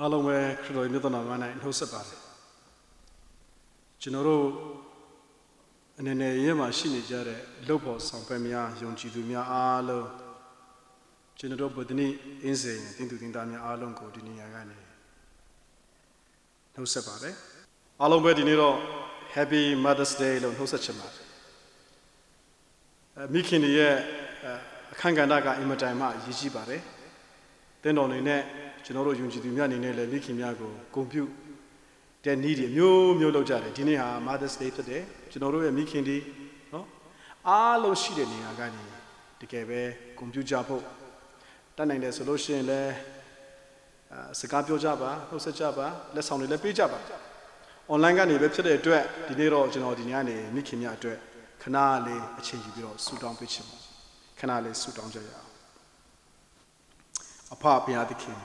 အားလုံးပဲခရစ်တော်ရဲ့မြတ်တော်နာမ၌နှုတ်ဆက်ပါတယ်ကျွန်တော်တို့အနေနဲ့ရဲမှာရှိနေကြတဲ့လုပ်ဖို့ဆောင်ဖက်များယုံကြည်သူများအားလုံးကျွန်တော်တို့ဗုဒ္ဓနေ့အင်းစိန်တင်သူတင်သားများအားလုံးကိုဒီနေရာကနေနှုတ်ဆက်ပါတယ်အားလုံးပဲဒီနေ့တော့ Happy Mother's Day လို့နှုတ်ဆက်ချင်ပါတယ်မိခင်တွေရဲ့အခမ်းကဏ္ဍကအင်မတန်မှရည်ကြီးပါတယ်တင်းတော်နေနဲ့ကျွန်တော်တို့ယုံကြည်သူများအနေနဲ့လည်းမိခင်များကိုဂုဏ်ပြုတဲ့နေ့တွေမျိုးလုပ်ကြတယ်ဒီနေ့ဟာ Mother's Day ဖြစ်တယ်ကျွန်တော်တို့ရဲ့မိခင်တွေနော်အားလုံးရှိတဲ့နေရာကနေတကယ်ပဲဂုဏ်ပြုကြဖို့တတ်နိုင်တယ်ဆိုလို့ရှိရင်လည်းစကားပြောကြပါနှုတ်ဆက်ကြပါလက်ဆောင်တွေလည်းပေးကြပါ online ကနေပဲဖြစ်တဲ့အတွက်ဒီနေ့တော့ကျွန်တော်ဒီနေ့ကနေမိခင်များအတွက်ခဏလေးအချိန်ယူပြီးတော့ဆူတောင်းပေးချင်ပါခဏလေးဆူတောင်းကြရအောင်အဖဘုရားသခင်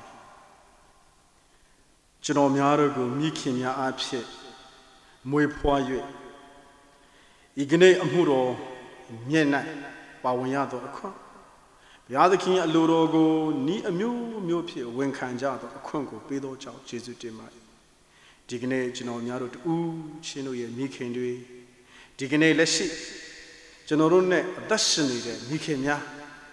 ကျွန်တော်များတို့ကိုမိခင်များအားဖြင့်မွေးဖွား၍ဤကနေ့အမှုတော်မြင့်၌ပါဝင်ရသောအခွင့်ဘုရားသခင်အလိုတော်ကိုဤအမျိုးဖြင့်ဝန်ခံကြသောအခွင့်ကိုပေးသောကြောင့်ယေရှုတင်ပါဒီကနေ့ကျွန်တော်များတို့တူချင်းတို့ရဲ့မိခင်တွေဒီကနေ့လက်ရှိကျွန်တော်တို့နဲ့အသက်ရှင်နေတဲ့မိခင်များ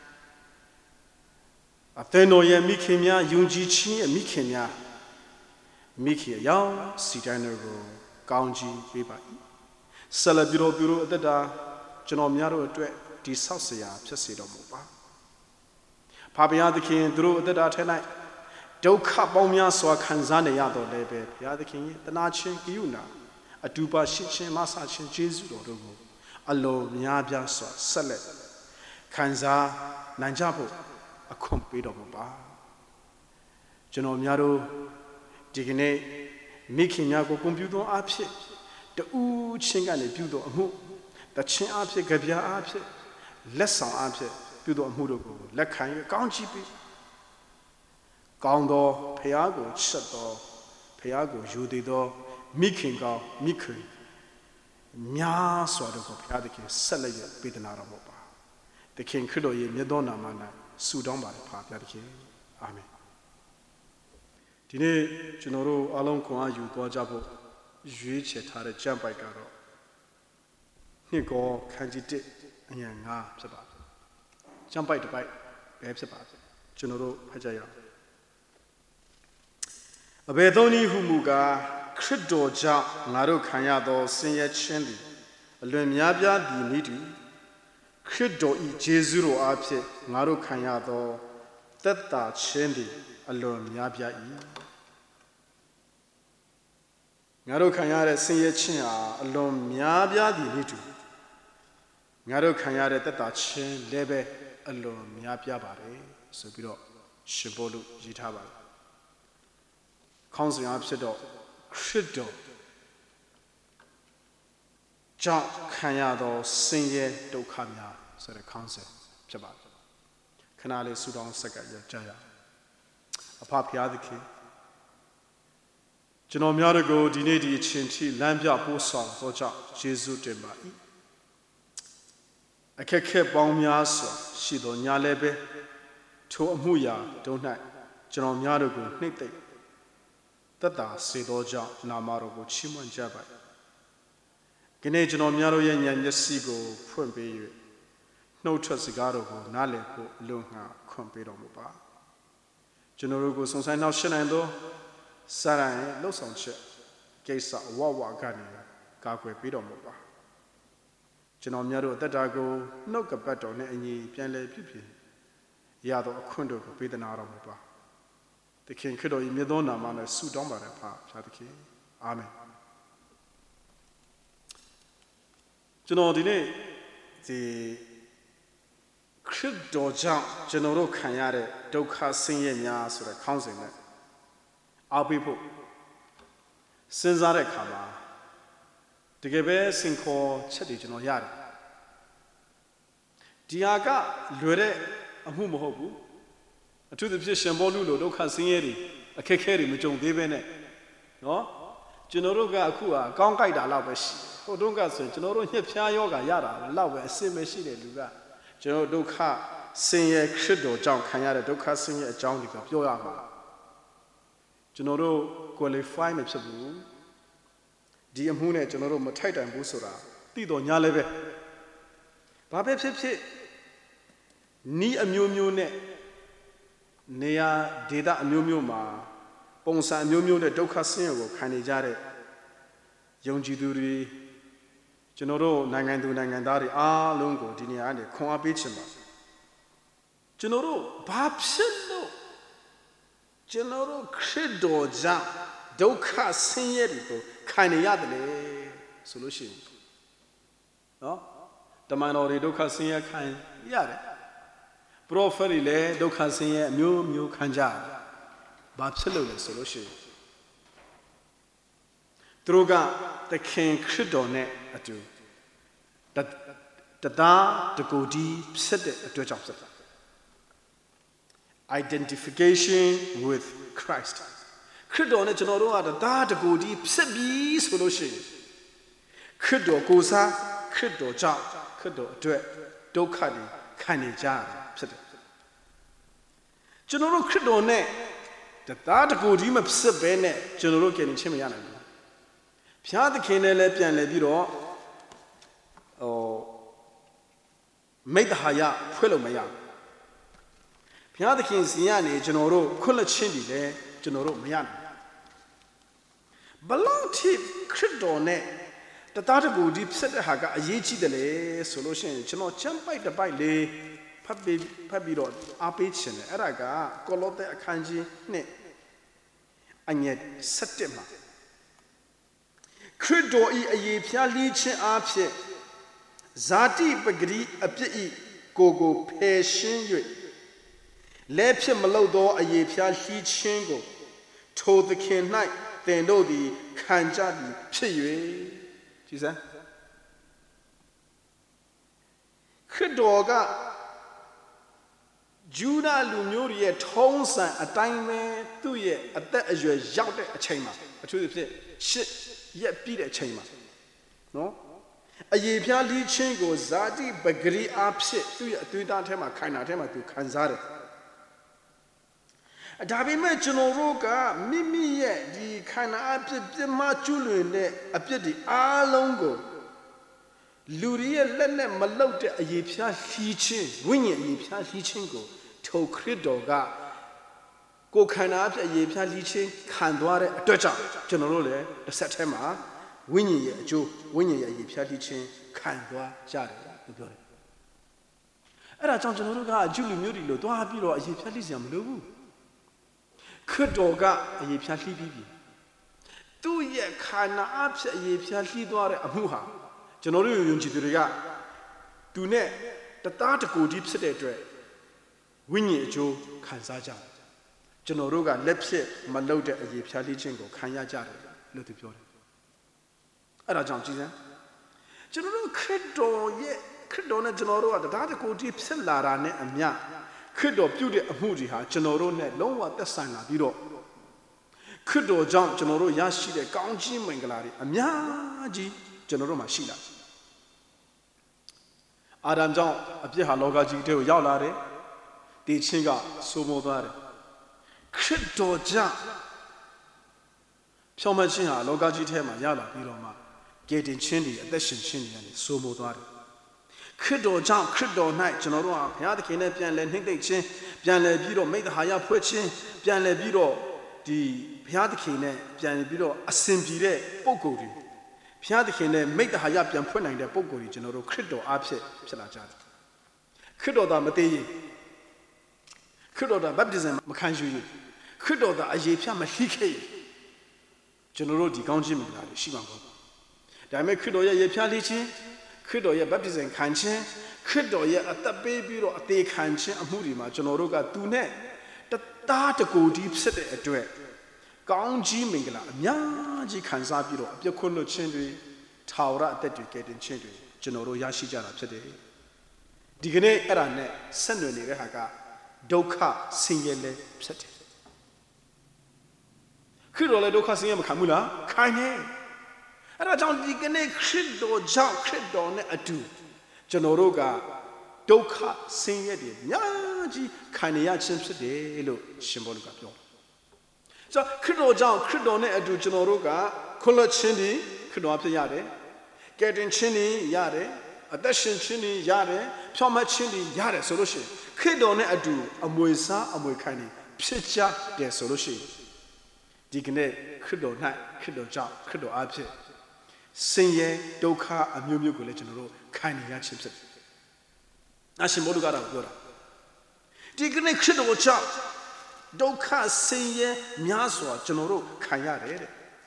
အသင်တော်ရဲ့မိခင်များယုံကြည်ခြင်းရဲ့မိခင်များမိခင်အယောင်စီတိုင်းတို့ကိုကောင်းချီးပေးပါ၏ဆက်လက်ပြီးတော့သူတို့အသက်တာကျွန်တော်များတို့အတွက်ဒီဆောက်စရာဖြစ်စေတော်မူပါဖာဘုရားသခင်သူတို့အသက်တာထဲ၌ဒုက္ခပေါင်းများစွာခံစားနေရတော့လည်းပဲဘုရားသခင်ရဲ့တနာခြင်းကရုဏာအတူပါရှိခြင်းမဆခြင်းကျေးဇူးတော်တို့ကိုအလုံးများပြားစွာဆက်လက်ခံစားနိုင်ကြဖို့အခွင့်ပေးတော်မူပါကျွန်တော်များတို့ဒီကနေ့မိခင်များကိုကွန်ပျူတာအဖြစ်တူးချင်းကနေပြုတော်အမှုတခြင်းအဖြစ်ကြပြားအဖြစ်လက်ဆောင်အဖြစ်ပြုတော်အမှုတို့ကိုလက်ခံ၍ကောင်းချီးပေးကောင်းသောဖခင်ကိုချက်တော်ဖခင်ကိုယူတည်သောမိခင်ကောင်းမိခင်များစွာတို့ကိုဖခင်သခင်ဆက်လက်ရပေးသနာတော်မူပါသခင်ခရစ်တော်ရဲ့မြတ်သောနာမ၌ဆုတောင်းပါတယ်ဖခင်သခင်အာမင်ဒီနေ့ကျွန်တော်တို့အားလုံးခွန်အားယူသွားကြဖို့ရွေးချယ်ထားတဲ့ကြံပိုက်ကတော့နှစ်ကောခန်းကြီး1အငယ်9ဖြစ်ပါတယ်ကြံပိုက်တစ်ပိုက်ပဲဖြစ်ပါတယ်ကျွန်တော်တို့ဖတ်ကြရအောင်အဘယ်သောနည်းဟုမူကားခရစ်တော်ကြောင့်ငါတို့ခံရသောဆင်းရဲခြင်းသည်အလွန်များပြားသည်နည်းတူခရစ်တော်၏ယေရှုတော်အားဖြင့်ငါတို့ခံရသောသက်သာခြင်းသည်အလွန်များပြား၏ငါတို့ခံရတဲ့ဆင်းရဲခြင်းဟာအလွန်များပြားသည်နည်းတူငါတို့ခံရတဲ့သက်သာခြင်းလည်းပဲအလွန်များပြားပါတယ်ဆိုပြီးတော့ရှင်ပေါလုရေးထားပါတယ်ခေါင်းစဉ်အဖြစ်တော့ခရစ်တော်ကြောင့်ခံရသောဆင်းရဲဒုက္ခများဆိုတဲ့ခေါင်းစဉ်ဖြစ်ပါတယ်ခဏလေးဆုတောင်းဆက်ကရကြရအဖဖျားသခင်ကျွန်တော်များတို့ကိုဒီနေ့ဒီအချိန်ထိလမ်းပြပို့ဆောင်သောကြောင့်ယေရှုတင်ပါ၏အခက်ခဲပေါင်းများစွာရှိသောညာလည်းပဲထိုအမှုရာတို့၌ကျွန်တော်များတို့ကိုနှိမ့်သိမ့်သက်သာစေသောကြောင့်နာမတော်ကိုချီးမွမ်းကြပါ၏ဒီနေ့ကျွန်တော်များတို့ရဲ့ဉာဏ်မျက်စိကိုဖွင့်ပေး၍နှုတ်ထွက်စကားတော်ကိုနားလည်ဖို့အလုံးငှခွင့်ပေးတော်မူပါကျွန်တော်တို့ကိုစုံဆိုင်နောက်ရှင်းနိုင်သောစာရန်ရဲ့လှုပ်ဆောင်ချက်ကိစ္စဝဝကနေကာကွယ်ပေးတော်မူပါကျွန်တော်များတို့အသက်တာကိုနှုတ်ကပတ်တော်နဲ့အညီပြန်လည်ပြုပြင်ရသောအခွင့်တို့ကိုပေးသနာတော်မူပါသခင်ခရစ်တော်၏မြတ်သောနာမနဲ့ဆုတောင်းပါတယ်ဖခင်သခင်အာမင်ကျွန်တော်ဒီနေ့ဒီခရစ်တော်ကြောင့်ကျွန်တော်တို့ခံရတဲ့ဒုက္ခဆင်းရဲများဆိုတဲ့ခေါင်းစဉ်နဲ့အားပေးဖို့စဉ်းစားတဲ့အခါမှာတကယ်ပဲစင်ခေါ်ချက်တွေကျွန်တော်ရတယ်ဒီဟာကလွယ်တဲ့အမှုမဟုတ်ဘူးအထူးသဖြင့်ရှင်ဘောလူလိုဒုက္ခဆင်းရဲတွေအခက်ခဲတွေမကြုံသေးပဲနဲ့နော်ကျွန်တော်တို့ကအခုဟာကောင်းကြိုက်တာလောက်ပဲရှိဟိုတုန်းကဆိုရင်ကျွန်တော်တို့ညှက်ဖျားယောဂရတာလောက်ပဲအစစ်မရှိတဲ့လူကကျွန်တော်ဒုက္ခဆင်းရဲခရစ်တော်ကြောင့်ခံရတဲ့ဒုက္ခဆင်းရဲအကြောင်းတွေကိုပြောရမှာကျွန်တော်တို့ qualify မဖြစ်ဘူးဒီအမှုနဲ့ကျွန်တော်တို့မထိုက်တန်ဘူးဆိုတာသိတော်ညာလည်းပဲဘာပဲဖြစ်ဖြစ်နီးအမျိုးမျိုးနဲ့နေရာဒေသအမျိုးမျိုးမှာပုံစံအမျိုးမျိုးနဲ့ဒုက္ခဆင်းရဲကိုခံနေကြတဲ့ယုံကြည်သူတွေကျွန်တော်တို့နိုင်ငံသူနိုင်ငံသားတွေအားလုံးကိုဒီနေရာကနေခွန်အားပေးချင်ပါကျွန်တော်တို့ဘာဖြစ်လို့ကျွန်တော်တို့ခရစ်တော်ကြောင့်ဒုက္ခဆင်းရဲတွေကိုခံနေရတယ်လေဆိုလို့ရှိရင်နော်တမန်တော်တွေဒုက္ခဆင်းရဲခံရတယ်ပရောဖက်တွေလည်းဒုက္ခဆင်းရဲအမျိုးမျိုးခံကြတယ်ဘာဖြစ်လို့လဲဆိုလို့ရှိရင်သူတို့ကသခင်ခရစ်တော်နဲ့အတူတသားတကိုယ်တည်းဖြစ်တဲ့အတွက်ကြောင့်ဖြစ်တာ identification with Christ ခရစ်တော်နဲ့ကျွန်တော်တို့ကတသားတကိုယ်တည်းဖြစ်ပြီးဆိုလို့ရှိရင်ခရစ်တော်ကိုယ်စားခရစ်တော်ကြောင့်ခရစ်တော်အတွက်ဒုက္ခတွေခံနေကြရတယ်ဖြစ်တယ်ကျွန်တော်တို့ခရစ်တော်နဲ့တသားတကိုယ်တည်းမဖြစ်ဘဲနဲ့ကျွန်တော်တို့ကယ်တင်ခြင်းမရနိုင်ဘူးဘုရားသခင်နဲ့လည်းပြန်လည်ပြီးတော့မိတ္တဟာယဖွဲ့လို့မရဘူးဘုရားသခင်စီကနေကျွန်တော်တို့ခွင့်လွှတ်ခြင်းတွေလည်းကျွန်တော်တို့မရနိုင်ဘလို့ထိခရစ်တော်နဲ့တသားတကိုယ်တည်းဖြစ်တဲ့ဟာကအရေးကြီးတယ်လေဆိုလို့ရှိရင်ကျွန်တော်ချမ်းပိုက်တစ်ပိုက်လေးဖတ်ပြီးတော့အားပေးခြင်းတယ်အဲ့ဒါကကောလောသဲအခန်းကြီး2အငယ်7မှာခရစ်တော်ဤအရေးဖျားလှီးခြင်းအားဖြင့်ဇာတိပဂရိအပြစ်ဤကိုဖယ်ရှင်း၍လဲဖြစ်မလို့သောအရေးဖျားလှီးခြင်းကိုထိုသခင်၌သင်တို့သည်ခံကြသည်ဖြစ်၍ကြည်စမ်းခရစ်တော်ကဂျူဒလူမျိုးရဲ့ထုံးစံအတိုင်းပဲသူ့ရဲ့အသက်အရွယ်ရောက်တဲ့အချိန်မှာအထူးသဖြင့်8ရက်ပြည့်တဲ့အချိန်မှာနော်အရေးဖျားလှီးခြင်းကိုဇာတိပဂရိအဖြစ်သူ့ရဲ့အသွေးသားထဲမှာခိုင်တာထဲမှာသူခံစားတယ်ဒါပေမဲ့ကျွန်တော်တို့ကမိမိရဲ့ဒီခန္ဓာအဖြစ်ပြမကျွလွင်တဲ့အပြစ်တွေအားလုံးကိုလူတွေရဲ့လက်နဲ့မလုတ်တဲ့အရေးဖျားလှီးခြင်းဝိညာဉ်အရေးဖျားလှီးခြင်းကိုထိုခရစ်တော်ကကိုခန္ဓာအဖြစ်အရေးဖျားလှီးခြင်းခံသွားတဲ့အတွက်ကြောင့်ကျွန်တော်တို့လည်းတစ်ဆက်တည်းမှာဝိညာဉ်ရဲ့အကျိုးဝိညာဉ်ရဲ့အရေးဖျားလှီးခြင်းခံသွားကြတယ်လို့ပြောတယ်အဲ့ဒါကြောင့်ကျွန်တော်တို့ကဂျုလူမျိုးတွေလို့သွားပြီးတော့အရေးဖျားလှီးစရာမလိုဘူးခရစ်တော်ကအရေးဖျားလှီးပြီးပြီသူ့ရဲ့ခန္ဓာအဖြစ်အရေးဖျားလှီးသွားတဲ့အမှုဟာကျွန်တော်တို့ယုံကြည်သူတွေကသူနဲ့တသားတကိုယ်တည်းဖြစ်တဲ့အတွက်ဝိညာဉ်အကျိုးခံစားကြတယ်ကျွန်တော်တို့ကလက်ဖြစ်မလုပ်တဲ့အရေးဖျားလှီးခြင်းကိုခံရကြတယ်လို့သူပြောတယ်အဲ့ဒါကြောင့်ကြည်စမ်းကျွန်တော်တို့ခရစ်တော်နဲ့ကျွန်တော်တို့ကတသားတကိုယ်တည်းဖြစ်လာတာနဲ့အမျှခရစ်တော်ပြုတဲ့အမှုတွေဟာကျွန်တော်တို့နဲ့လုံးဝသက်ဆိုင်လာပြီးတော့ခရစ်တော်ကြောင့်ကျွန်တော်တို့ရရှိတဲ့ကောင်းချီးမင်္ဂလာတွေအများကြီးကျွန်တော်တို့မှာရှိလာတယ်အာဒမ်ကြောင့်အပြစ်ဟာလောကကြီးထဲကိုရောက်လာတယ်တည်ခြင်းကစိုးမိုးသွားတယ်ခရစ်တော်ကြောင့်ဖြောင့်မတ်ခြင်းဟာလောကကြီးထဲမှာရောက်လာပြီးတော့မှကယ်တင်ခြင်းတွေအသက်ရှင်ခြင်းတွေကနေစိုးမိုးသွားတယ်ခရစ်တော်ကြောင့်ခရစ်တော်၌ကျွန်တော်တို့ဟာဘုရားသခင်နဲ့ပြန်လည်နှိမ့်သိမ့်ခြင်းပြန်လည်ပြီးတော့မိတ္တဟာယဖွဲ့ခြင်းပြန်လည်ပြီးတော့ဒီဘုရားသခင်နဲ့ပြန်လည်ပြီးတော့အစဉ်ပြေတဲ့ပုံကိုယ်တွေဘုရားသခင်နဲ့မိတ္တဟာယပြန်ဖွင့်နိုင်တဲ့ပုံကိုယ်တွေကျွန်တော်တို့ခရစ်တော်အားဖြင့်ဖြစ်လာကြတယ်ခရစ်တော်သာမသေးရင်ခရစ်တော်သာဗပ်တိဇံမခံယူရင်ခရစ်တော်သာအရေးဖြတ်မလှီးခဲ့ရင်ကျွန်တော်တို့ဒီကောင်းခြင်းမင်္ဂလာတွေရှိမှာမဟုတ်ဘူးဒါပေမဲ့ခရစ်တော်ရဲ့ရေဖြတ်လှီးခြင်းခရစ်တော်ရဲ့ဗပ်တိဇံခံခြင်းခရစ်တော်ရဲ့အသက်ပေးပြီးတော့အသေးခံခြင်းအမှုတွေမှာကျွန်တော်တို့ကသူနဲ့တသားတကိုယ်တည်းဖြစ်တဲ့အတွက်ကောင်းကြီးမင်္ဂလာအများကြီးခံစားပြီးတော့အပြစ်ခွင့်လွှတ်ခြင်းတွေထာဝရအသက်တွေကယ်တင်ခြင်းတွေကျွန်တော်တို့ရရှိကြတာဖြစ်တယ်ဒီကနေ့အဲ့ဒါနဲ့ဆက်နွယ်နေတဲ့ဟာကဒုက္ခဆင်းရဲလည်းဖြစ်တယ်ခရစ်တော်လည်းဒုက္ခဆင်းရဲမခံဘူးလားခံတယ်အဲ့ဒါကြောင့်ဒီကနေ့ခရစ်တော်ကြောင့်ခရစ်တော်နဲ့အတူကျွန်တော်တို့ကဒုက္ခဆင်းရဲတွေအများကြီးခံရခြင်းဖြစ်တယ်လို့ရှင်ဘောလူကပြော 자, 크리스도장 크리스도네 아주 저노로가 콜라친이 크리스도 앞에 야래. 깨든친이 야래. 아다신친이 야래. 평마친이 야래 소로시. 크리스도네 아주 아모이사 아모이카니 피자 데 소로시. 디그네 크리스도나 크리스도장 크리스도 앞에 신의 독하 아묘묘를 저노로 카니야 칩습. 아시 모두가라고 그러라. 디그네 크리스도장 독하 신의 미아스와 저노로 카야래.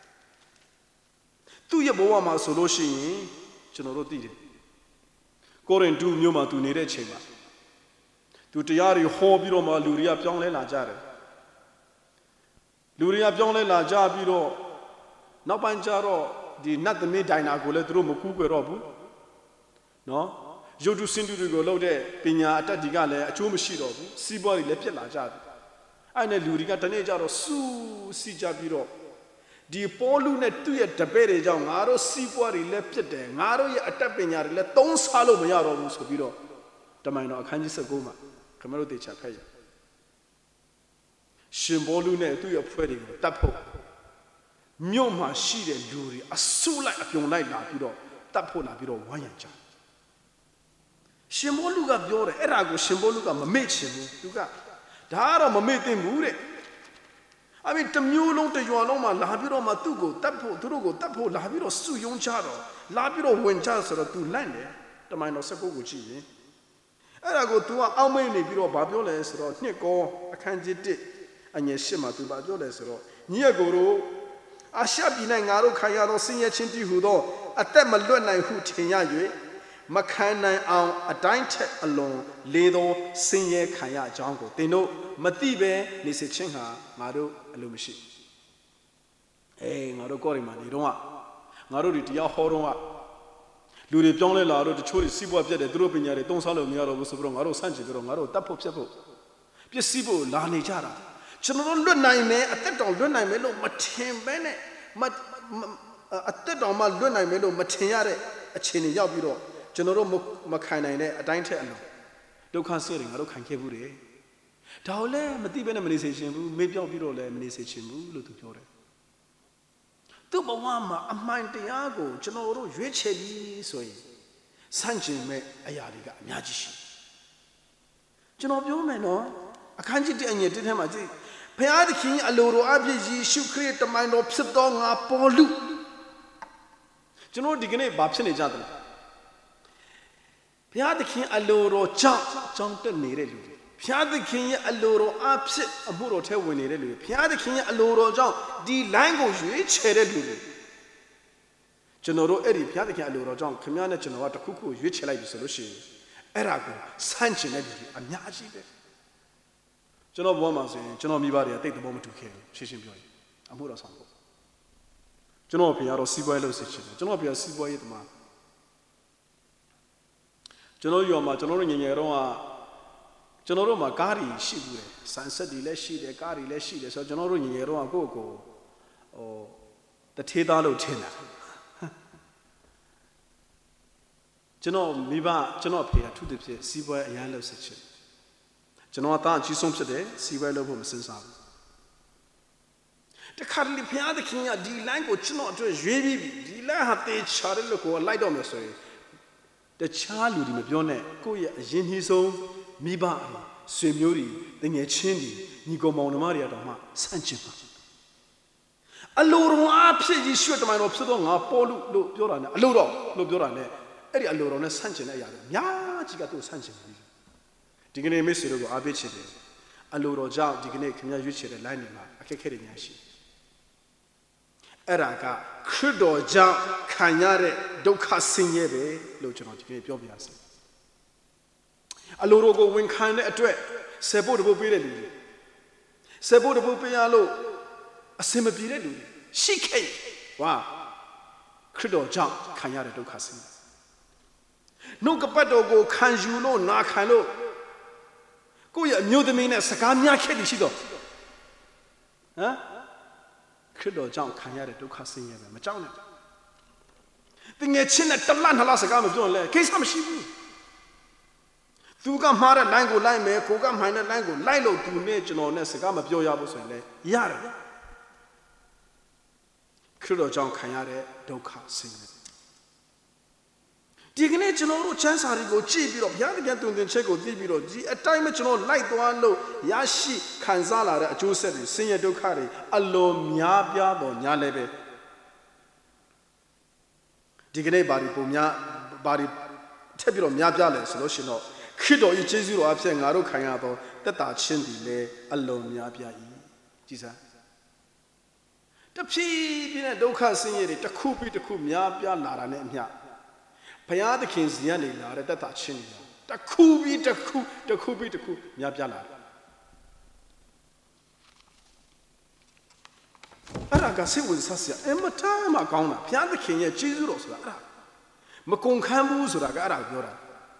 뚜의 보아마 소로시 저노로 띠래. 고른 두 묘마 두 내래 체마. 두တရားဟောပြီးတော့မှလူတွေကပြောင်းလဲလာကြတယ်လူတွေကပြောင်းလဲလာကြပြီးတော့နောက်ပိုင်းကျတော့ဒီနတ်သမီးဒိုင်နာကိုလည်းသူတို့မကူးကြတော့ဘူးနော်ရုပ်တုစင်တုတွေကိုလုပ်တဲ့ပညာအတတ်တွေကလည်းအကျိုးမရှိတော့ဘူးစီးပွားတွေလည်းပြက်လာကြတယ်အဲ့နဲ့လူတွေကတနေ့ကျတော့စူးစီကြပြီးတော့ဒီပေါ်လူနဲ့သူ့ရဲ့တပည့်တွေကြောင့်ငါတို့စီးပွားတွေလည်းပြက်တယ်ငါတို့ရဲ့အတတ်ပညာတွေလည်းသုံးစားလို့မရတော့ဘူးဆိုပြီးတော့တမန်တော်အခန်းကြီး19မှာခမတို့တေချာဖတ်ရရှင်ဘောလူနဲ့သူ့ရဲ့ဖွဲ့တွေကိုတတ်ဖို့မြို့မှာရှိတဲ့လူတွေအဆုလိုက်အပြုံလိုက်လာပြီးတော့တတ်ဖို့လာပြီးတော့ဝိုင်းရံကြရှင်ဘောလူကပြောတယ်အဲ့ဒါကိုရှင်ဘောလူကမမေ့ချင်ဘူးသူကဒါကတော့မမေ့သင့်ဘူးတဲ့အမေတမျိုးလုံးတရွာလုံးမှာလာပြီးတော့မှသူ့ကိုတတ်ဖို့သူတို့ကိုတတ်ဖို့လာပြီးတော့စုယုံကြတော့လာပြီးတော့ဝင်ကြဆိုတော့ तू လန့်တယ်တမန်တော်19ကိုကြည့်ရင်အဲ့ဒါကို तू ကအောက်မိတ်နေပြီးတော့ဘာပြောလဲဆိုတော့နှစ်ကောအခန်းကြီး1အငယ်8မှာ तू ဘာပြောလဲဆိုတော့ညီအကိုတို့အာရှပြည်၌ငါတို့ခံရသောဆင်းရဲခြင်းတည်းဟူသောအသက်မလွတ်နိုင်ဟုထင်ရ၍မခံနိုင်အောင်အတိုင်းထက်အလွန်လေးသောဆင်းရဲခံရကြောင်းကိုသင်တို့မသိပဲနေစေခြင်းဟာငါတို့အလိုမရှိငါတို့ကိုယ်တိုင်မှာနေတော့ငါတို့ဒီတရားဟောတော့လူတွေပြောင်းလဲလာတော့တချို့တွေစီးပွားပြတ်တယ်သူတို့ပညာတွေတုံးစားလို့မရတော့ဘူးဆိုပြီးတော့ငါတို့ဆန့်ကျင်ပြီးတော့ငါတို့တတ်ဖို့ပြတ်ဖို့ပစ္စည်းဖို့လာနေကြတာကျွန်တော်တို့လွတ်နိုင်မယ်အသက်တော်လွတ်နိုင်မယ်လို့မထင်ပဲနဲ့အသက်တော်မှလွတ်နိုင်မယ်လို့မထင်ရတဲ့အခြေအနေရောက်ပြီးတော့ကျွန်တော်တို့မခံနိုင်တဲ့အတိုင်းထက်အလွန်ဒုက္ခဆင်းရဲငါတို့ခံခဲ့ဘူးတယ်ဒါကိုလည်းမသိဘဲနဲ့မနေစေချင်ဘူးမေ့ပြောက်ပြီးတော့လည်းမနေစေချင်ဘူးလို့သူပြောတယ်သူ့ဘဝမှာအမှန်တရားကိုကျွန်တော်တို့ရွေးချယ်ပြီးဆိုရင်ဆန့်ကျင်မဲ့အရာတွေကအများကြီးရှိကျွန်တော်ပြောမယ်နော်အခန်းကြီး1အငယ်1ထဲမှာကြည့်ဘုရားသခင်အလိုတော်အပြည့်ယေရှုခရစ်တမန်တော်ဖြစ်သောငါပေါ်လူကျွန်တော်ဒီကနေ့ဘာဖြစ်နေကြသလဲဘုရားသခင်အလိုတော်ကြောင့်တက်နေတဲ့လူတွေဘုရားသခင်ရဲ့အလိုတော်အဖြစ်အမှုတော်ထဲဝင်နေတဲ့လူတွေဘုရားသခင်ရဲ့အလိုတော်ကြောင့်ဒီ line ကိုရွေးချယ်တဲ့လူတွေကျွန်တော်တို့အဲ့ဒီဘုရားသခင်အလိုတော်ကြောင့်ခင်ဗျားနဲ့ကျွန်တော်ကတခုခုရွေးချယ်လိုက်ပြီဆိုလို့ရှိရင်အဲ့ဒါကိုဆန့်ကျင်တဲ့လူတွေအများကြီးပဲကျွန်တော်ဘဝမှာဆိုရင်ကျွန်တော်မိဘတွေကတိတ်သဘောမတူခဲ့ဘူးရှင်းပြောရင်အမှုတော်ဆောင်ဖို့ကျွန်တော်ဖေကတော့စီးပွားရေးလုပ်စစ်ချင်တယ်ကျွန်တော်ဖေကစီးပွားရေးသမားကျွန်တော်ရွာမှာကျွန်တော်တို့ငယ်ငယ်တုန်းကကျွန်တော်တို့မှာကားတွေရှိဘူးတယ်ဆန်ဆက်တွေလည်းရှိတယ်ကားတွေလည်းရှိတယ်ဆိုတော့ကျွန်တော်တို့ငယ်ငယ်တုန်းကကိုယ့်ကိုတထေးသားလို့ထင်တာကျွန်တော်မိဘကျွန်တော်ဖေကထုတဖြစ်စီးပွားရေးအရန်လုပ်စစ်ချင်ကျွန်တော်ကသားအကြီးဆုံးဖြစ်တယ်စီးပွားရေးလုပ်ဖို့မစင်စားဘူးတခါတလေဘုရားသခင်ကဒီ line ကိုကျွန်တော်အတွက်ရွေးပြီးဒီ line ဟာတေချာတယ်လို့ကိုလိုက်တော့မယ်ဆိုရင်တခြားလူတွေမပြောနဲ့ကိုယ့်ရဲ့အရင်ကြီးဆုံးမိဘဆွေမျိုးတွေတငယ်ချင်းတွေညီကောင်မောင်နှမတွေတော့မှဆန့်ကျင်ပါအလိုတော်အဖြစ်ကြီးရွှေ့တမန်တော်ဖြစ်တော့ငါပေါ်လို့ပြောတာနဲ့အလိုတော်လို့ပြောတာနဲ့အဲ့ဒီအလိုတော်နဲ့ဆန့်ကျင်တဲ့အရာတွေအများကြီးကသူ့ဆန့်ကျင်ပြီဒီကနေ့မိတ်ဆွေတို့ကိုအားပေးချင်တယ်အလိုတော်ကြောင့်ဒီကနေ့ခင်ဗျားရွေးချယ်တဲ့ line တွေမှာအခက်အခဲတွေများရှိအဲ့ဒါကခရစ်တော်ကြောင့်ခံရတဲ့ဒုက္ခဆင်းရဲပဲလို့ကျွန်တော်ဒီကနေ့ပြောပြရစီအလိုတော်ကိုဝန်ခံတဲ့အတွက်ဆေဖို့တပုတ်ပေးတဲ့လူတွေဆေဖို့တပုတ်ပေးရလို့အစင်မပြေတဲ့လူတွေရှိခဲ့ဝါခရစ်တော်ကြောင့်ခံရတဲ့ဒုက္ခဆင်းရဲနှုတ်ကပတ်တော်ကိုခံယူလို့နာခံလို့ကိုယ့်ရဲ့အမျိုးသမီးနဲ့စကားများခဲ့တယ်ရှိတော့ဟမ်ခရစ်တော်ကြောင့်ခံရတဲ့ဒုက္ခဆင်းရဲပဲမကြောက်နဲ့တငယ်ချင်းနဲ့တလန့်ထလားစကားမပြောလဲကိစ္စမရှိဘူးသူကမှားတဲ့ line ကိုလိုက်မယ်ကိုကမှန်တဲ့ line ကိုလိုက်လို့သူနဲ့ကျွန်တော်နဲ့စကားမပြောရဘူးဆိုရင်လည်းရတယ်ခရစ်တော်ကြောင့်ခံရတဲ့ဒုက္ခဆင်းရဲဒီကနေ့ကျွန်တော်တို့ချမ်းသာတွေကိုကြည့်ပြီးတော့ဘုရားသခင်တုန်တင်ချက်ကိုသိပြီးတော့ဒီအတိုင်းပဲကျွန်တော်လိုက်သွားလို့ရရှိခံစားလာတဲ့အကျိုးဆက်တွေဆင်းရဲဒုက္ခတွေအလွန်များပြားတော့ညာလည်းပဲဒီကနေ့ဘာဒီပုံများဘာဒီထပ်ပြီးတော့များပြားလဲဆိုလို့ရှိရင်တော့ခရစ်တော်၏ယေရှုတော်အဖြစ်ငါတို့ခံရသောသက်တာချင်းဒီလေအလွန်များပြား၏ကြည်စမ်းတဖြည်းဖြည်းနဲ့ဒုက္ခဆင်းရဲတွေတစ်ခုပြီးတစ်ခုများပြားလာတာနဲ့အမျှဘုရားသခင်စီကနေလာတဲ့သက်တာချင်းတွေတစ်ခုပြီးတစ်ခုများပြားလာတယ်အဲ့ဒါကစိတ်ဝင်စားစရာအမတမ်းမှကောင်းတာဘုရားသခင်ရဲ့ကျေးဇူးတော်ဆိုတာအဲ့ဒါမကုန်ခန်းဘူးဆိုတာကအဲ့ဒါကိုပြောတာ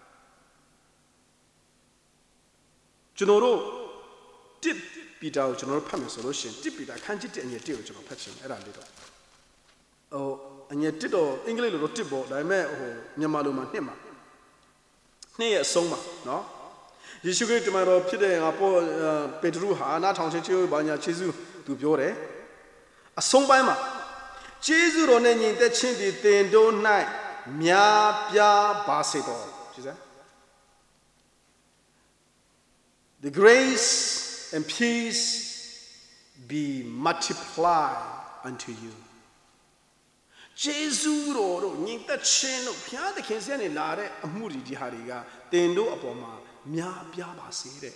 ကျွန်တော်တို့တစ်ပီတာကိုကျွန်တော်တို့ဖတ်မယ်ဆိုလို့ရှိရင်တစ်ပီတာခန်းကြီးတဲ့အငယ်တစ်ကိုကျွန်တော်ဖတ်ချင်တယ်အဲ့ဒါလေးတော့အငယ်တစ်တော့အင်္ဂလိပ်လိုတော့တစ်ပေါ့ဒါပေမဲ့မြန်မာလိုမှာနှစ်မှာနှစ်ရဲ့အဆုံးမှာနော်ယေရှုခရစ်တမန်တော်ဖြစ်တဲ့ငါပေါ်ပေတရုဟာနာထောင်ချင်းချေဘာညာယေရှုသူပြောတယ်အဆုံးပိုင်းမှာယေရှုတော်နဲ့ညီသက်ချင်းဒီသင်တို့၌များပြားပါစေတော်ကြည့်စမ်း The grace and peace be multiplied unto you ယေရှုတော်တို့ညီသက်ချင်းတို့ဘုရားသခင်စီကနေလာတဲ့အမှုတွေဒီဟာတွေကသင်တို့အပေါ်မှာများပြားပါစေတဲ့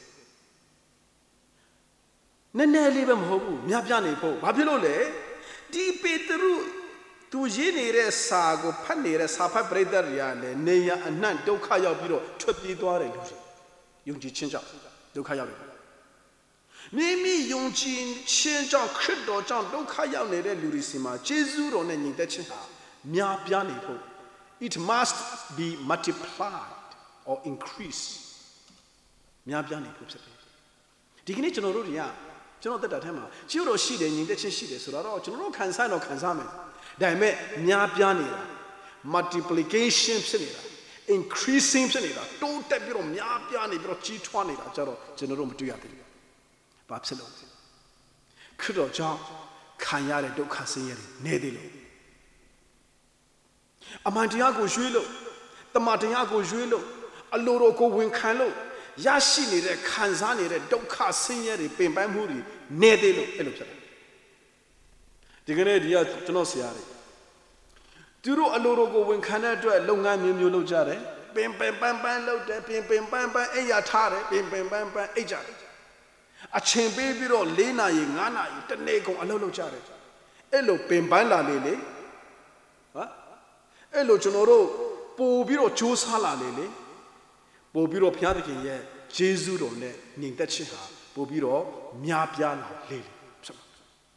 နည်းနည်းလေးပဲမဟုတ်ဘူးများပြားနေဖို့ဘာဖြစ်လို့လဲဒီပေတရုသူရေးနေတဲ့စာကိုဖတ်နေတဲ့စာဖတ်ပရိသတ်တွေကလည်းနေရအနှံ့ဒုက္ခရောက်ပြီးတော့ထွက်ပြေးသွားတယ်လို့ယုံကြည်ခြင်းကြောင့်ဒုက္ခရောက်တယ်မိမိယုံကြည်ခြင်းကြောင့်ခရစ်တော်ကြောင့်ဒုက္ခရောက်နေတဲ့လူတွေစီမှာယေရှုတော်နဲ့ညီသက်ခြင်းဟာများပြားနေဖို့ it must be multiplied or increase များပြားနေဖို့ဖြစ်တယ်ဒီကနေ့ကျွန်တော်တို့တွေကကျွန်တော်တက်တာထဲမှာယေရှုတော်ရှိတယ်ညီသက်ခြင်းရှိတယ်ဆိုတော့ကျွန်တော်တို့ခံစားတော့ခံစားမယ်ဒါပေမဲ့များပြားနေတာ multiplication ဖြစ်နေတာ increasing ဖြစ်နေတာတိုးတက်ပြီးတော့များပြားနေပြီးတော့ကြီးထွားနေတာကြတော့ကျွန်တော်တို့မတွေ့ရသေးဘူး။ဘာဖြစ်လို့ခရစ်တော်ကြောင့်ခံရတဲ့ဒုက္ခဆင်းရဲတွေနေသေးလို့အမှန်တရားကိုရွေးလို့တမန်တရားကိုရွေးလို့အလိုတော်ကိုဝန်ခံလို့ရရှိနေတဲ့ခံစားနေတဲ့ဒုက္ခဆင်းရဲတွေပင်ပန်းမှုတွေနေသေးလို့အဲ့လိုဖြစ်တယ်ဒီကနေ့ဒီကကျွန်တော်ဆရာတွေသူတို့အလိုတော်ကိုဝန်ခံတဲ့အတွက်လုပ်ငန်းမျိုးမျိုးလုပ်ကြတယ်ပင်ပန်းလုပ်တယ်ပင်ပန်းအိပ်ရထားတယ်ပင်ပန်းအိပ်ကြတယ်အချိန်ပေးပြီးတော့4နာရီ5နာရီတနေ့ကုန်အလုပ်လုပ်ကြတယ်အဲ့လိုပင်ပန်းလာလေဟမ်အဲ့လိုကျွန်တော်တို့ပို့ပြီးတော့ကြိုးစားလာလေပို့ပြီးတော့ဘုရားသခင်ရဲ့ယေရှုတော်နဲ့ညီသက်ခြင်းဟာပို့ပြီးတော့များပြားလာလေဖြစ်မှာ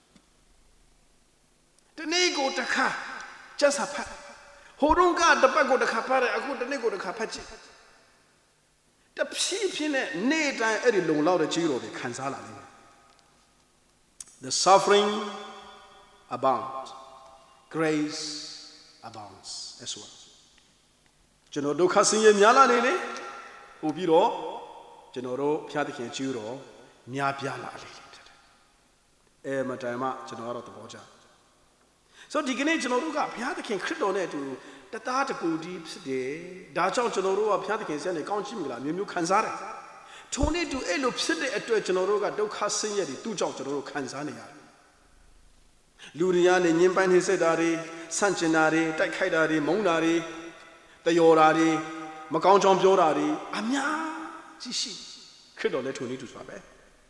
တနေ့ကိုတစ်ခါကျက်စာဖတ်ဟိုတုန်းကတပတ်ကိုတစ်ခါဖတ်တယ်အခုတနေ့ကိုတစ်ခါဖတ်ကြည့်တဖြည်းဖြည်းနဲ့နေ့တိုင်းအဲ့ဒီလုံလောက်တဲ့ကြီးတော်တွေခံစားလာလိမ့်မယ် The suffering abound grace abounds as well ကျွန်တော်ဒုက္ခဆင်းရဲများလာနေလေပို့ပြီးတော့ကျွန်တော်တို့ဘုရားသခင်ကြီးတော်များပြားလာလေဖြစ်တယ်မတိုင်မှကျွန်တော်ကတော့သဘောကျဆိုဒီကနေ့ကျွန်တော်တို့ကဘုရားသခင်ခရစ်တော်နဲ့အတူတသားတကူဒီဖြစ်တယ်ဒါကြောင့်ကျွန်တော်တို့ကဘုရားသခင်ဆက်နေကောင်းချီးမင်္ဂလာမျိုးမျိုးခံစားတယ်ထိုနေ့တူအဲ့လိုဖြစ်တဲ့အတွက်ကျွန်တော်တို့ကဒုက္ခဆင်းရဲတွေသူ့ကြောင့်ကျွန်တော်တို့ခံစားနေရတယ်လူတွေကနေညှဉ်းပန်းနှိပ်စက်တာတွေဆန့်ကျင်တာတွေတိုက်ခိုက်တာတွေမုန်းတာတွေတယောတာတွေမကောင်းကြောင်ပြောတာတွေအများကြီးရှိခရစ်တော်လည်းထိုနေ့တူစွာပဲ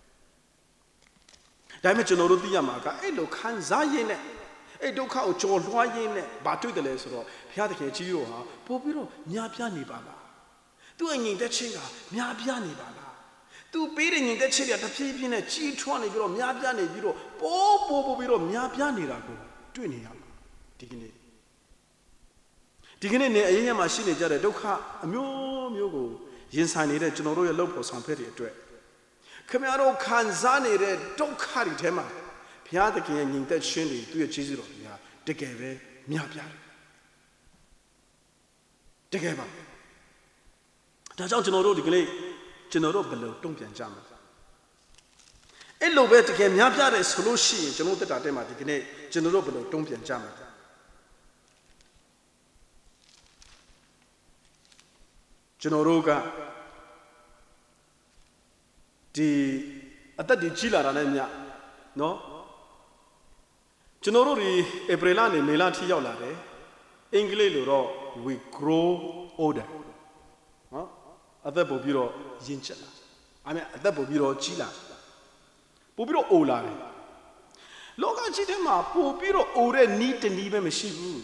ဒါပေမဲ့ကျွန်တော်တို့သိရမှာကအဲ့လိုခံစားရင်းနဲ့အဲ့ဒုက္ခကိုကြော်လွှားရင်းနဲ့ဘာတွေ့တယ်လဲဆိုတော့ဘုရားသခင်ကြီးတော်ဟာပို့ပြီးတော့များပြားနေပါလားသူ့အငြိမ်သက်ခြင်းကများပြားနေပါလားသူပေးတဲ့ငြိမ်သက်ခြင်းကတဖြည်းဖြည်းနဲ့ကြီးထွားနေပြီးတော့များပြားနေပြီးတော့ပို့ပြီးတော့များပြားနေတာကိုတွေ့နေရမှာဒီကနေ့နေအရင်မှာရှိနေကြတဲ့ဒုက္ခအမျိုးမျိုးကိုရင်ဆိုင်နေတဲ့ကျွန်တော်တို့ရဲ့လှုပ်ဖို့ဆောင်ဖက်တွေအတွက်ခင်ဗျားတို့ခံစားနေတဲ့ဒုက္ခတွေထဲမှာဘုရားသခင်ရဲ့ညီသက်ခြင်းတွေသူ့ရဲ့ကျေးဇူးတော်တွေကတကယ်ပဲများပြားတယ်တကယ်ပါဒါကြောင့်ကျွန်တော်တို့ဒီကနေ့ကျွန်တော်တို့ဘယ်လိုတုံ့ပြန်ကြမလဲအဲ့လိုပဲတကယ်များပြတဲ့ဆိုလို့ရှိရင်ကျွန်တော်တက်တာတဲ့မှာဒီကနေ့ကျွန်တော်တို့ဘယ်လိုတုံ့ပြန်ကြမှာကျွန်တော်တို့ကဒီအသက်ကြီးလာတာနဲ့မြနော်ကျွန်တော်တို့ဒီဧပြီလနဲ့မေလထိရောက်လာတယ်အင်္ဂလိပ်လိုတော့ we grow older နော်အသက်ပိုပြီးတော့ရင့်ကျက်လာအမေအသက်ပိုပြီးတော့ကြီးလာပိုပြီးတော့အိုလာတယ်လောကကြီးထဲမှာပိုပြီးတော့အိုတဲ့နီးတနီးပဲမရှိဘူး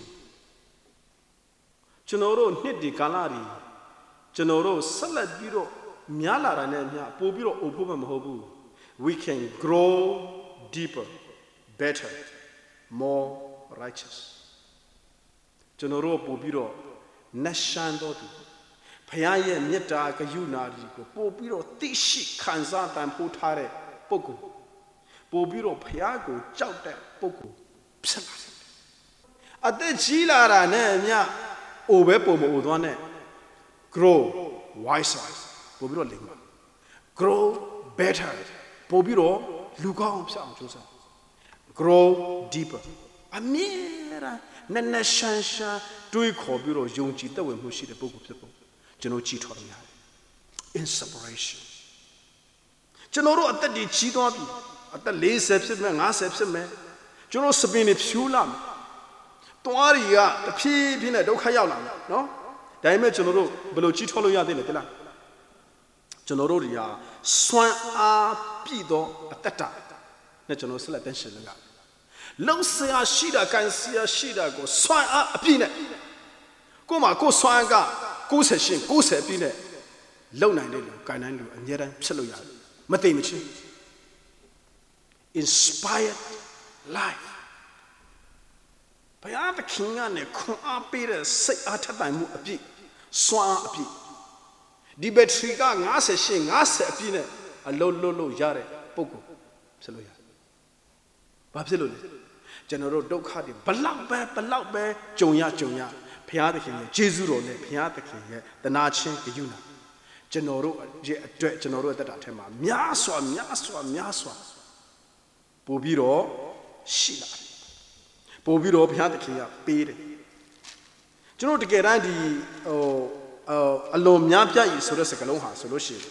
ကျွန်တော်တို့နှစ်ဒီကာလတွေကျွန်တော်တို့ဆက်လက်ပြီးတော့များလာတာနဲ့အမျှပိုပြီးတော့အိုဖို့မဟုတ်ဘူး we can grow deeper better more righteous ကျွန်တော်တို့ပို့ပြီးတော့နတ်ရှမ်းတော်သူဘုရားရဲ့မေတ္တာကရုဏာတွေကိုပို့ပြီးတော့သိရှိခံစားတန်ဖိုးထားတဲ့ပုဂ္ဂိုလ်ပို့ပြီးတော့ဘုရားကိုကြောက်တဲ့ပုဂ္ဂိုလ်ဖြစ်လာတယ်အသက်ကြီးလာတာနဲ့အမျှအိုပဲပုံမအိုသွားနဲ့ grow wiser ပို့ပြီးတော့လိမ္မာ grow better ပို့ပြီးတော့လူကောင်းဖြစ်အောင်ကြိုးစား grow deeper အမြဲတမ်းနက်ရှမ်းရှမ်းတွေးခေါ်ပြီးတော့ယုံကြည်သက်ဝင်မှုရှိတဲ့ပုဂ္ဂိုလ်ဖြစ်ဖို့ကျွန်တော်ကြည်ထွားလို့ရတယ် inspiration ကျွန်တော်တို့အသက်ကြီးသွားပြီအသက်40ဖြစ်မယ်50ဖြစ်မယ်ကျွန်တော်စပင်းတွေဖြူးလာမယ်တွားတွေကတဖြည်းဖြည်းနဲ့ဒုက္ခရောက်လာမယ်နော်ဒါပေမဲ့ကျွန်တော်တို့ဘယ်လိုကြည်ထွားလို့ရသေးလဲတိလားကျွန်တော်တို့တွေဟာစွမ်းအားပြည့်သောအသက်တာနဲ့ကျွန်တော်ဆက်လက်တန်းရှင်လို့ရတယ်လုံဆရာရှိတာကန်ဆရာရှိတာကိုစွမ်းအားအပြည့်နဲ့ကိုမှကိုစွမ်းက90ရှင်90ပြည့်နဲ့လုံနိုင်တဲ့လူကန်နိုင်လူအများတန်းဖြစ်လို့ရတယ်မသိမချင်း inspired life ဘုရားသခင်ကလည်းခွန်အားပေးတဲ့စိတ်အားထက်သန်မှုအပြည့်စွမ်းအားအပြည့်ဒီဘက်ထရီက90ရှင်90အပြည့်နဲ့အလုံးလို့ရတဲ့ပုံကိုဖြစ်လို့ရတယ်ဘာဖြစ်လို့လဲကျွန်တော်တို့ဒုက္ခတွေဘလောက်ပဲကြုံရဘုရားသခင်ရဲ့ဂျေဇုတော်နဲ့ဘုရားသခင်ရဲ့တနာချင်းဂရုဏာကျွန်တော်တို့ရဲ့အတွက်ကျွန်တော်တို့ရဲ့တက်တာအထက်မှာများစွာပို့ပြီးတော့ရှိလာတယ်ပို့ပြီးတော့ဘုရားသခင်ကပေးတယ်ကျွန်တော်တကယ်တမ်းဒီအလွန်များပြတ်ရဆိုတဲ့စကားလုံးဟာဆိုလို့ရှိရင်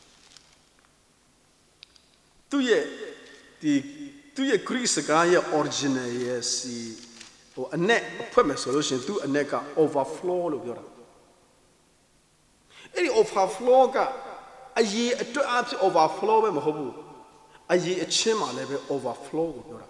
သူ့ရဲ့ Greek စကားရဲ့ original ရဲ့စီအနက်ဖွဲ့မယ်ဆိုလို့ရှိရင်သူ့အနက်က overflow လို့ပြောတာအဲ့ဒီ overflow ကအရေးအတွက်အဖြစ် overflow ပဲမဟုတ်ဘူးအရေးအချင်းမှလည်းပဲ overflow ကိုပြောတာ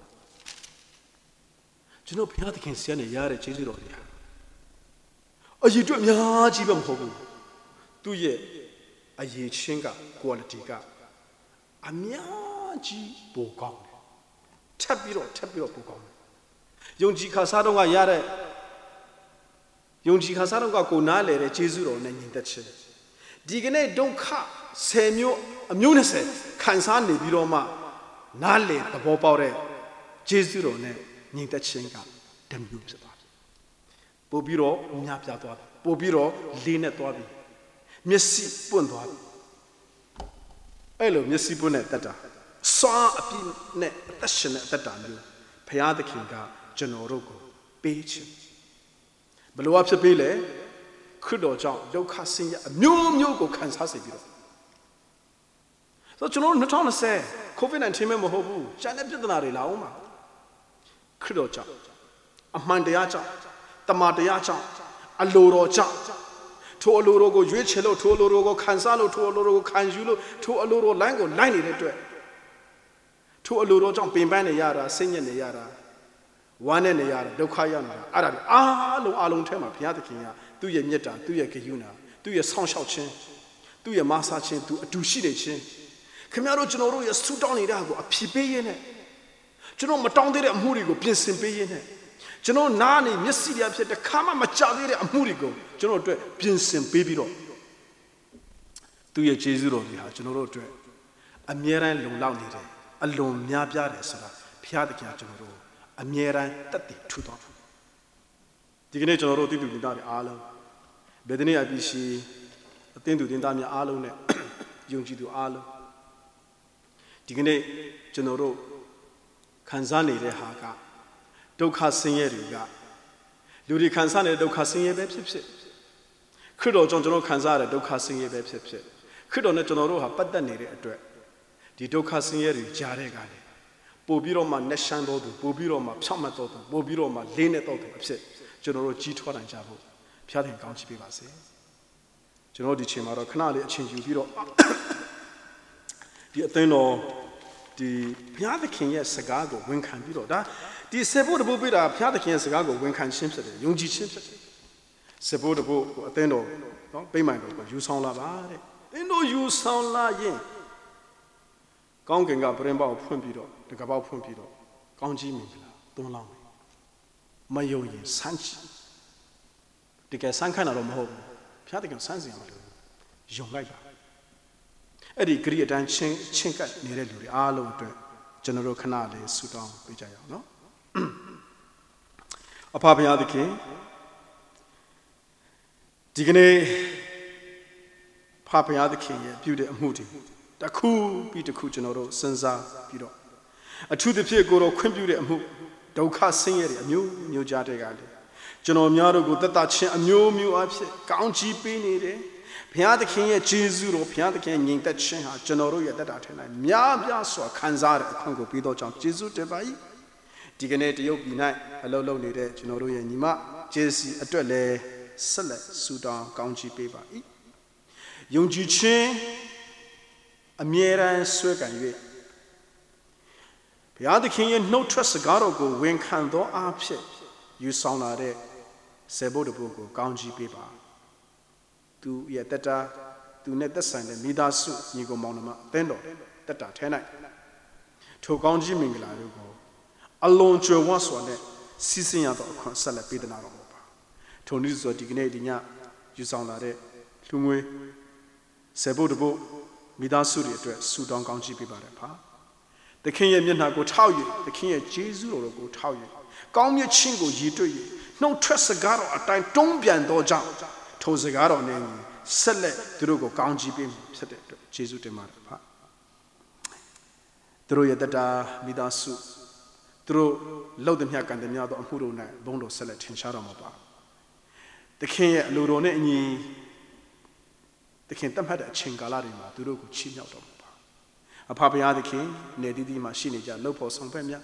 ကျွန်တော်ဘုရားသခင်ဆီကနေရတဲ့ကျေးဇူးတော်တွေအရေးအတွက်အများကြီးပဲမဟုတ်ဘူးသူ့ရဲ့အရေးချင်းက quality ကအများကြီးပိုကောင်းတယ်ထပ်ပြီးတော့ပိုကောင်းတယ်ယုံကြည်ခါစားတော့ကရတဲ့ယုံကြည်ခါစားတော့ကကိုနားလေတဲ့ကျေးဇူးတော်နဲ့ညီသက်ခြင်းဒီကနေ့ဒုက္ခ10မျိုးအမျိုး20ခံစားနေပြီးတော့မှနားလေသဘောပေါက်တဲ့ကျေးဇူးတော်နဲ့ညီသက်ခြင်းကတမျိုးဖြစ်သွားတယ်ပို့ပြီးတော့များပြားသွားတယ်ပို့ပြီးတော့လေးနဲ့သွားပြီမျက်စိပွင့်သွားပြီအဲ့လိုမျက်စိပွင့်တဲ့တက်တာစွမ်းအပြည့်နဲ့အသက်ရှင်တဲ့အသက်တာမျိုးဘုရားသခင်ကကျွန်တော်တို့ကိုပေးခြင်းဘယ်လိုအဖြစ်ပေးလဲခရစ်တော်ကြောင့်ဒုက္ခဆင်းရဲအမျိုးကိုခံစားစေပြီးတော့ဆိုတော့ကျွန်တော်တို့2020 COVID-19 မဲ့မဟုတ်ဘူးကျန်တဲ့ပြဿနာတွေလာအောင်ပါခရစ်တော်ကြောင့်အမှန်တရားကြောင့်တမန်တရားကြောင့်အလိုတော်ကြောင့်ထိုအလိုတော်ကိုရွေးချယ်လို့ထိုအလိုတော်ကိုခံစားလို့ထိုအလိုတော်ကိုခံယူလို့ထိုအလိုတော်လိုင်းကိုလိုက်နေတဲ့အတွက်ထိုအလိုတော်ကြောင့်ပင်ပန်းနေရတာစိတ်ညစ်နေရတာဝမ်းနဲ့နေရတာဒုက္ခရောက်နေတာအဲ့ဒါတွေအားလုံးထဲမှာဘုရားသခင်ကသူ့ရဲ့မြတ်တာသူ့ရဲ့ဂရုဏာသူ့ရဲ့ဆောင်းလျှောက်ခြင်းသူ့ရဲ့မဆာခြင်းသူအတူရှိနေခြင်းခင်ဗျားတို့ကျွန်တော်တို့ရဲ့ဆူတောင်းနေတာကိုအပြည့်ပေးရင်းနဲ့ကျွန်တော်မတောင်းသေးတဲ့အမှုတွေကိုပြင်ဆင်ပေးရင်းနဲ့ကျွန်တော်နားနေမျက်စိရဖြစ်တဲ့ခါမှမကြသေးတဲ့အမှုတွေကိုကျွန်တော်တို့အတွက်ပြင်ဆင်ပေးပြီးတော့သူ့ရဲ့ကျေးဇူးတော်တွေဟာကျွန်တော်တို့အတွက်အမြဲတမ်းလုံလောက်နေတယ်အလွန်များပြားတယ်ဆိုတာဘုရားသခင်ကကျွန်တော်တို့အမြဲတမ်းတတ်သိထူတော်ဒီကနေ့ကျွန်တော်တို့တည်သူတင်သားတွေအားလုံးဗေဒနာအပြည့်ရှိအသင်းသူတင်သားများအားလုံးနဲ့ယုံကြည်သူအားလုံးဒီကနေ့ကျွန်တော်တို့ခံစားနေတဲ့ဟာကဒုက္ခဆင်းရဲတွေကလူတွေခံစားနေတဲ့ဒုက္ခဆင်းရဲပဲဖြစ်ဖြစ်ခရစ်တော်ကြောင့်ကျွန်တော်ခံစားရတဲ့ဒုက္ခဆင်းရဲပဲဖြစ်ဖြစ်ခရစ်တော်နဲ့ကျွန်တော်တို့ဟာပတ်သက်နေတဲ့အတွက်ဒီဒုက္ခဆင်းရဲတွေကြားတဲ့ကနေပို့ပြီးတော့မှနှက်ရှမ်းတော်သူပို့ပြီးတော့မှဖြောင့်မတ်တော်သူပို့ပြီးတော့မှလေးနဲ့တော်သူအဖြစ်ကျွန်တော်တို့ကြီးထွားနိုင်ကြဖို့ဖျားသခင်ကောင်းချီးပေးပါစေကျွန်တော်ဒီချိန်မှာတော့ခဏလေးအချိန်ယူပြီးတော့ဒီအသင်းတော်ဒီဘုရားသခင်ရဲ့စကားကိုဝန်ခံပြီးတော့ဒါဒီစေဖို့တပုတ်ပေးတာဘုရားသခင်ရဲ့စကားကိုဝန်ခံခြင်းဖြစ်တယ်ယုံကြည်ခြင်းဖြစ်တယ်စေဖို့တပုတ်အသင်းတော်နော်ပိတ်မိုင်တော်ကိုယူဆောင်လာပါတဲ့အသင်းတော်ယူဆောင်လာရင်ကောင်းကင်ကပရင်ပေါက်ဖွင့်ပြီးတော့တကပောက်ဖွင့်ပြီးတော့ကောင်းကြီးမင်္ဂလာသွန်းလောင်းမယ်မယုံရင်ဆန်းချတကယ်ဆန်းခံတာတော့မဟုတ်ဘူးဘုရားသခင်ဆန်းစီရမှာလို့ယုံလိုက်ပါအဲ့ဒီဂရိအတိုင်းချင်းကပ်နေတဲ့လူတွေအားလုံးအတွက်ကျွန်တော်တို့ခဏလေးဆုတောင်းပေးကြရအောင်နော်အဖဘုရားသခင်ဒီကနေ့ဖဘုရားသခင်ရဲ့ပြုတဲ့အမှုတွေတစ်ခုပြီးတစ်ခုကျွန်တော်တို့စဉ်းစားပြီးတော့အထူးသဖြင့်ကိုယ်တော်ခွင့်ပြုတဲ့အမှုဒုက္ခဆင်းရဲတွေအမျိုးမျိုးကြားတဲ့ကလေကျွန်တော်များတို့ကိုသက်သာခြင်းအမျိုးမျိုးအဖြစ်ကောင်းချီးပေးနေတယ်ဘုရားသခင်ရဲ့ကျေးဇူးတော်ဘုရားသခင်ညီသက်ခြင်းဟာကျွန်တော်တို့ရဲ့သက်တာထဲ၌များပြားစွာခံစားတဲ့အခွင့်ကိုပေးသောကြောင့်ကျေးဇူးတင်ပါ၏ဒီကနေ့တရုတ်ပြည်၌အလုပ်လုပ်နေတဲ့ကျွန်တော်တို့ရဲ့ညီမကျေးဇူးအတွက်လည်းဆက်လက်ဆုတောင်းကောင်းချီးပေးပါ၏ယုံကြည်ခြင်းအမြဲတမ်းဆွဲကံ၍ဘုရားသခင်ရဲ့နှုတ်ထွက်စကားတော်ကိုဝန်ခံသောအားဖြင့်ယူဆောင်လာတဲ့စေဖို့တပုတ်ကိုကောင်းချီးပေးပါသူရဲ့တတသူနဲ့သက်ဆိုင်တဲ့မိသားစုညီကောင်မောင်နှမအသင်းတော်တတထဲ၌ထိုကောင်းကြီးမင်္ဂလာတို့ကိုအလွန်ကျွယ်ဝစွာနဲ့စီစဉ်ရသောအခွင့်ဆက်လက်ပေးသနာတော်မူပါထိုနည်းဆိုဒီကနေ့ဒီညယူဆောင်လာတဲ့လူငွေစေဖို့တပုတ်မိသားစုတွေအတွက်ဆုတောင်းကောင်းချီးပေးပါတယ်ဖာသခင်ရဲ့မျက်နှာကိုထောက်၍သခင်ရဲ့ကျေးဇူးတော်ကိုထောက်၍ကောင်းမြတ်ခြင်းကိုရည်တွေ့၍နှုတ်ထွက်စကားတော်အတိုင်းတုံးပြန်သောကြောင့်ထိုစကားတော်နဲ့ဆက်လက်သူတို့ကိုကောင်းချီးပေးဖြစ်တဲ့အတွက်ယေရှုတင်ပါတယ်ဖာသူတို့ရဲ့တတမိသားစုသူတို့လှုပ်သမျှကံသမျှသောအမှုတို့၌ဘုန်းတော်ဆက်လက်ထင်ရှားတော်မှာပါသခင်ရဲ့အလိုတော်နဲ့အညီသခင်တတ်မှတ်တဲ့အချိန်ကာလတွေမှာသူတို့ကိုချီးမြှောက်တော်မှာပါအဖဘုရားသခင်နေတည်တည်မှာရှိနေကြလှုပ်ဖို့ဆောင်ဖက်များ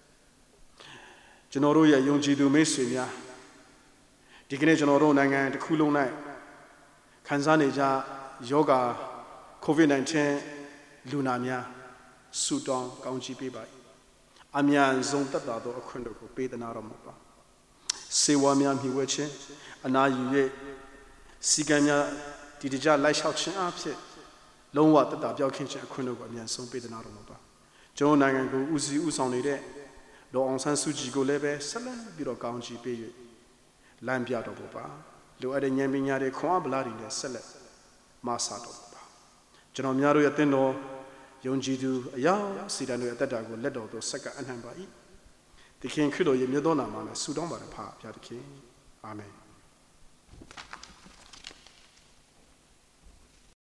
ကျွန်တော်တို့ရဲ့ယုံကြည်သူမိတ်ဆွေများဒီကနေ့ကျွန်တော်တို့နိုင်ငံတစ်ခုလုံး၌ခံစားနေကြယောဂါ COVID-19 လူနာများဆုတောင်းကောင်းချီးပေးပါ၏အမြန်ဆုံးသက်သာသောအခွင့်တို့ကိုပေးသနာတော်မူပါစေဝါများမြှဝဲခြင်းအနာယူ၍စီကံများဒီတကြလိုက်လျှောက်ခြင်းအဖြစ်လုံးဝသက်သာပြောက်ခင်းခြင်းအခွင့်တို့ကိုအမြန်ဆုံးပေးသနာတော်မူပါကျွန်တော်နိုင်ငံကိုဦးစီးဦးဆောင်နေတဲ့ဒေါ်အောင်ဆန်းစုကြည်ကိုလည်းပဲဆက်လက်ပြီးတော့ကောင်းချီးပေး၍လမ်းပြတော်မူပါလိုအပ်တဲ့ဉာဏ်ပညာတွေခွန်အားဗလာတွေနဲ့ဆက်လက်မဆာတော်မူပါကျွန်တော်များတို့ရဲ့အသင်းတော်ယုံကြည်သူအယောက်စီတန်တို့ရဲ့အသက်တာကိုလက်တော်သို့ဆက်ကအနှံပါ၏သခင်ခရစ်တော်ရဲ့မြတ်သောနာမနဲ့ဆုတောင်းပါတယ်ဖာဘုရားသခင်အာမင်